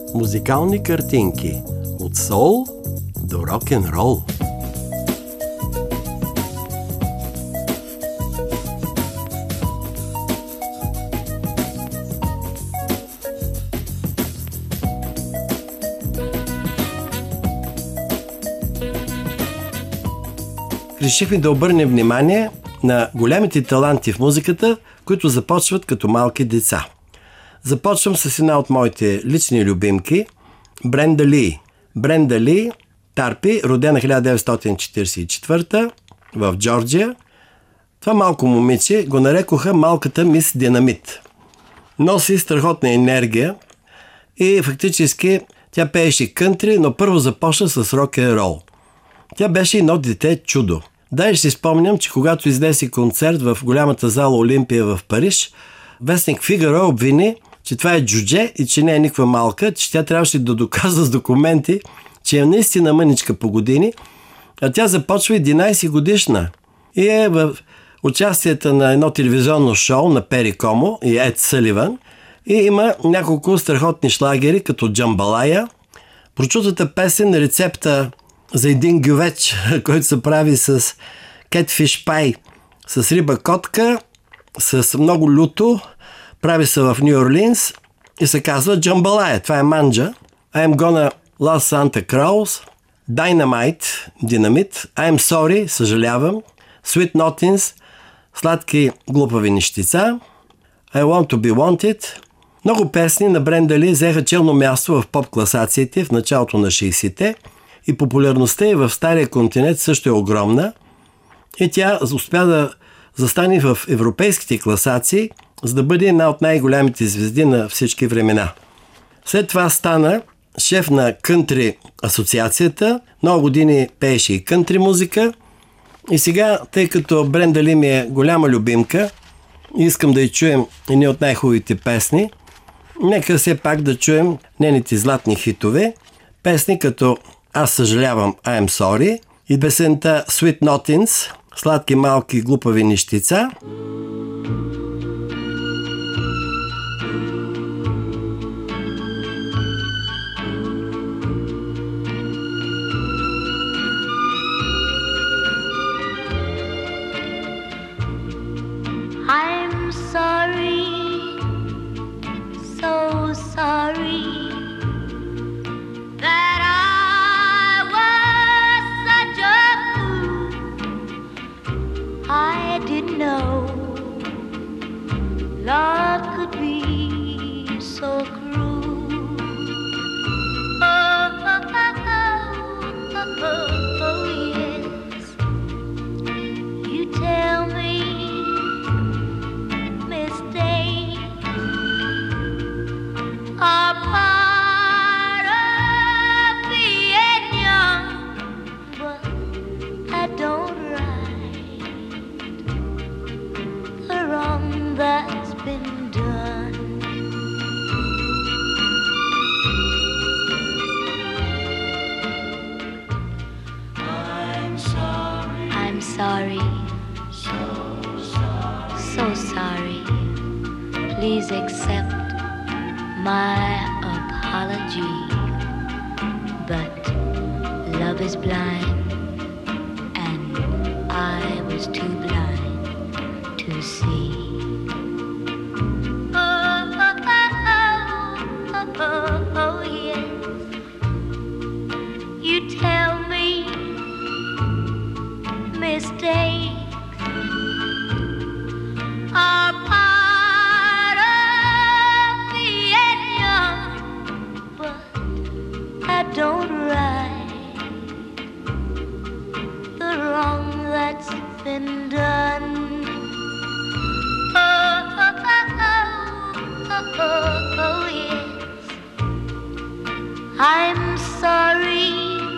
Музикални картинки от соул до рок-н-рол. Решихме да обърнем внимание на големите таланти в музиката, които започват като малки деца. Започвам с една от моите лични любимки – Бренда Ли. Бренда Ли Тарпи, родена 1944 в Джорджия. Това малко момиче го нарекоха малката мис Динамит. Носи страхотна енергия и фактически тя пееше кънтри, но първо започна с рок-н-рол. Тя беше едно дете чудо. Даже си спомням, че когато изнесе концерт в голямата зала Олимпия в Париж, вестник Фигаро обвини, че това е джудже и че не е никаква малка, че тя трябваше да доказва с документи, че е наистина мъничка по години, а тя започва 11 годишна и е в участията на едно телевизионно шоу на Пери Комо и Ед Съливан и има няколко страхотни шлагери, като Джамбалая, прочутата песен на рецепта за един гювеч, който се прави с кетфиш пай, с риба котка, с много люто, прави се в Нью Орлинс и се казва Джамбалая. Това е манджа. I'm gonna love Santa Claus, Dynamite, динамит, I'm sorry, съжалявам, Sweet Nothings, сладки глупави нещица, I want to be wanted. Много песни на Бренда Ли взеха челно място в поп-класациите в началото на 60-те и популярността и в Стария континент също е огромна и тя успя да застане в европейските класации, за да бъде една от най-голямите звезди на всички времена. След това стана шеф на кънтри асоциацията, много години пееше и кънтри музика и сега, тъй като Бренда Ли ми е голяма любимка, искам да й чуем едни от най-хубавите песни, нека все пак да чуем нейните златни хитове, песни като Аз съжалявам, I'm sorry и песента Sweet Nothings, сладки малки глупави нещица. I'm sorry, so sorry that I was such a fool. I didn't know love could be so cruel. Oh, oh, oh, oh, oh, oh, yes. You tell me are part of being young, but I don't right the wrong that's been done. I'm sorry, so sorry, so sorry. Please accept my apology, but love is blind and I was too blind to see. Oh, oh, oh, oh, oh, oh, yes. You tell me mistakes are part of being young, but I don't right the wrong that's been done. Oh, oh, oh, oh, oh, oh, yes. I'm sorry,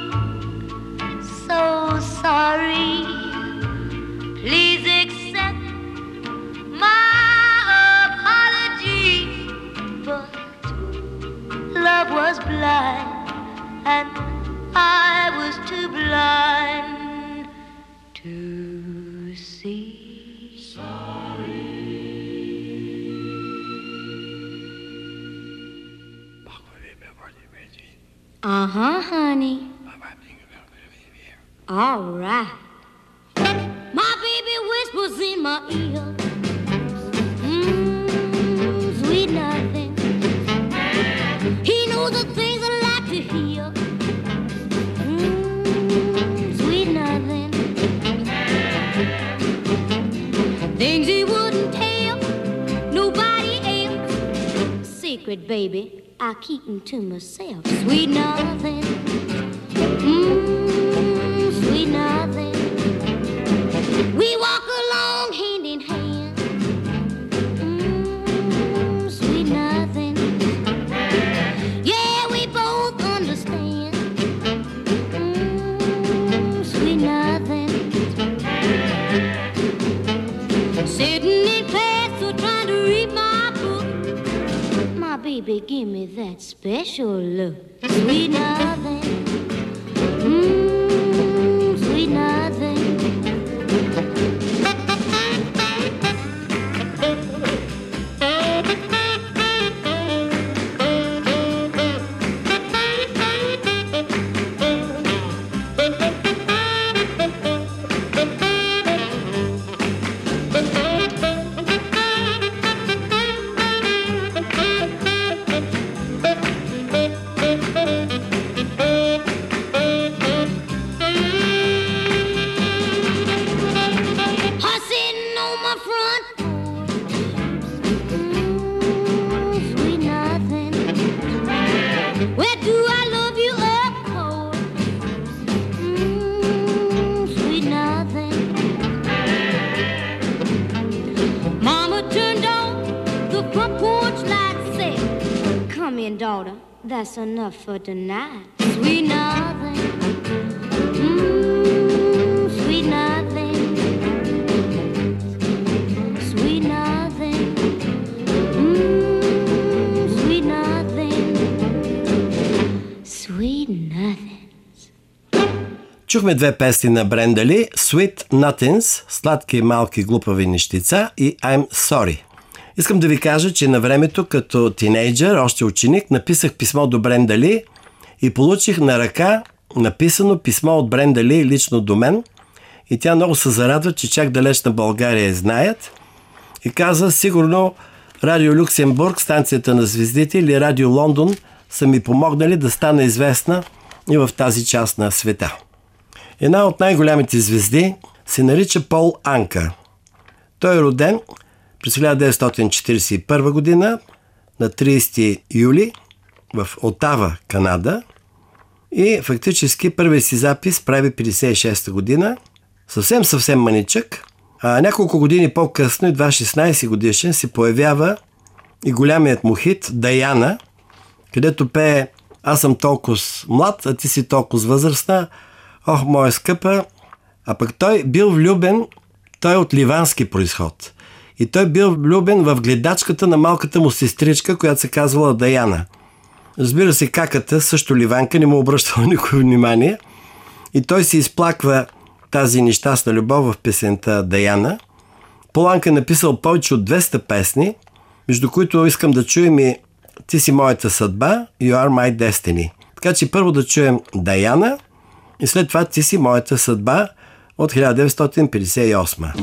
so sorry. Please accept my apology, but love was blind and I was too blind to see. Sorry. Бог во имя Божие. Uh-huh, honey. All right. My baby whispers in my ear. Sweet nothing. He knows the things I like to hear. Sweet nothing. Things he wouldn't tell nobody else. Secret, baby, I keep them to myself. Sweet nothing. Sweet nothing. We walk along hand in hand. Sweet nothing. Yeah, we both understand. Sweet nothing. Sitting in class or trying to read my book. My baby, give me that special look. Sweet nothing. Sweet nothing. Daughter, that's enough for tonight. Sweet nothing. Sweet nothing. Sweet nothing. Sweet nothing. Sweet nothing. Чухме две песни на Бренда Ли: Sweet Nothings, сладки малки глупави нещица, и I'm Sorry. Искам да ви кажа, че на времето като тинейджър, още ученик, написах писмо до Бренда Ли и получих на ръка написано писмо от Бренда Ли лично до мен. И тя много се зарадва, че чак далеч на България я знаят. И каза, сигурно Радио Люксембург, станцията на звездите, или Радио Лондон са ми помогнали да стана известна и в тази част на света. Една от най-голямите звезди се нарича Пол Анка. Той е роден през 1941 година на 30 юли в Отава, Канада, и фактически първият си запис прави 56 година. Съвсем маничък. Няколко години по-късно, едва 16 годишен, се появява и голямият му хит Даяна, където пее: аз съм толкова млад, а ти си толкова възрастна, ох, моя скъпа. А пък той бил влюбен, той е от ливански произход. И той бил влюбен в гледачката на малката му сестричка, която се казвала Даяна. Разбира се, каката, също ливанка, не му обръщала никой внимание. И той се изплаква тази нещастна любов в песента Даяна. Пол Анка е написал повече от 200 песни, между които искам да чуем и Ти си моята съдба, You are my destiny. Така че първо да чуем Даяна и след това Ти си моята съдба от 1958.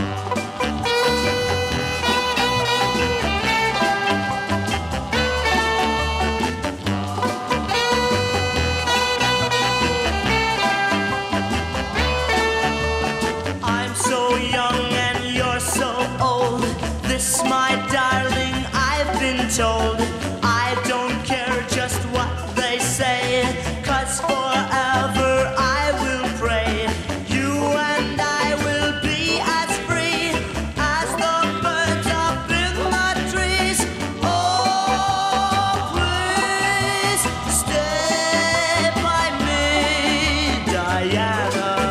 Told I don't care just what they say, 'cause forever I will pray. You and I will be as free as the birds up in the trees. Oh, please stay by me, Diana.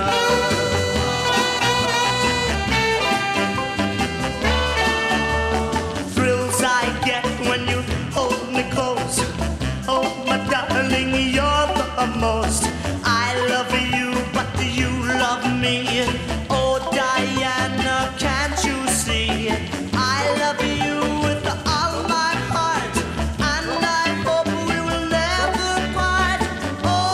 Thrills I get when you hold me close. Oh, my darling, you're the most. I love you, but you love me. Oh, Diana, can't you see? I love you with all my heart, and I hope we will never part. Oh,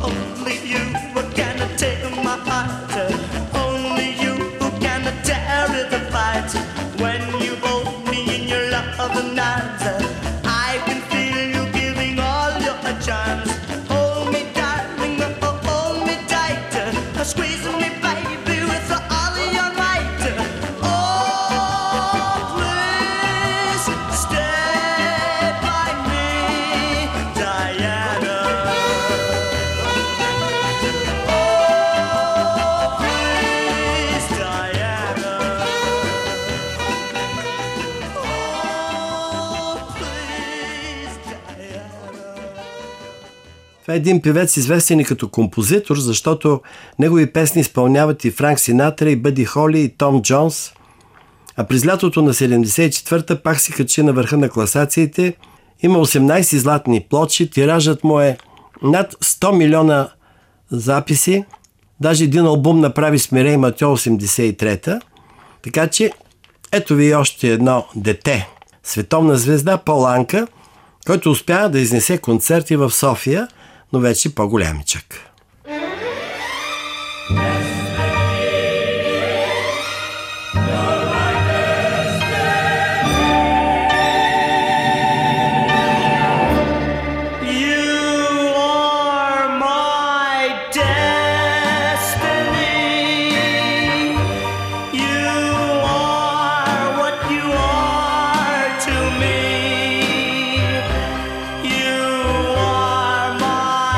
only you can take my heart. Only you can tear it apart. When you hold me in your loving arms, I can feel you giving all your charms. Hold me, darling, hold me tight. Squeeze me, baby, with all your might. Oh, please stay by me, Diana. Oh, please, Diana. Oh, please, Diana. Това е един певец, известен и като композитор, защото негови песни изпълняват и Франк Синатра, и Бъди Холи, и Том Джонс. А през лятото на 74-та пак си качи на върха на класациите. Има 18 златни плочи, тиражът му е над 100 милиона записи. Даже един албум направи с Мирей Матьо 83-та. Така че ето ви още едно дете. Световна звезда Пол Анка, който успя да изнесе концерти в София, но вече по-голямичък. You are my destiny. You are what you are to me. You are my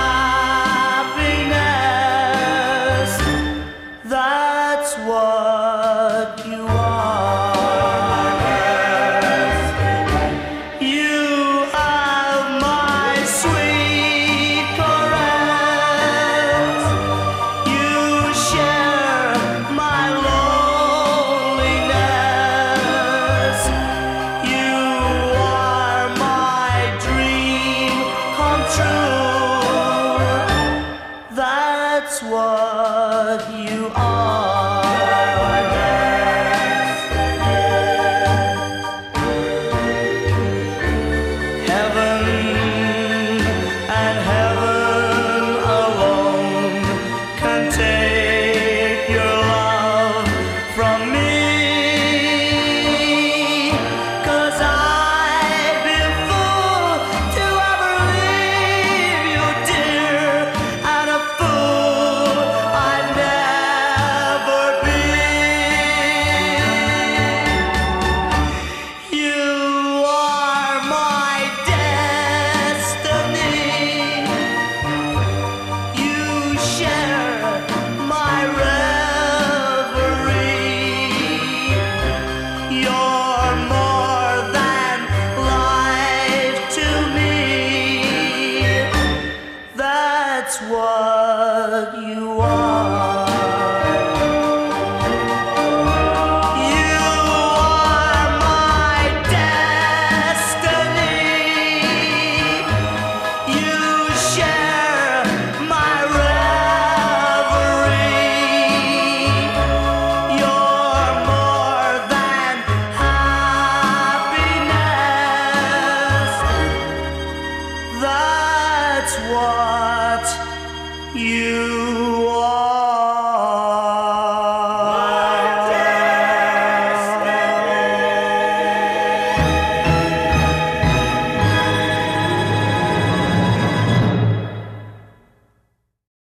happiness. That's what you are. You have my sweet caress. You share my loneliness. You are my dream come true. That's what you are. Heaven and heaven alone can take your love from me. 'Cause I've been fool to ever leave you, dear, and a fool I'd never be. You are my destiny. You share my reverie. You're more than life to me. That's what you are. You are my destiny. You share my reverie. You're more than happiness. That's what you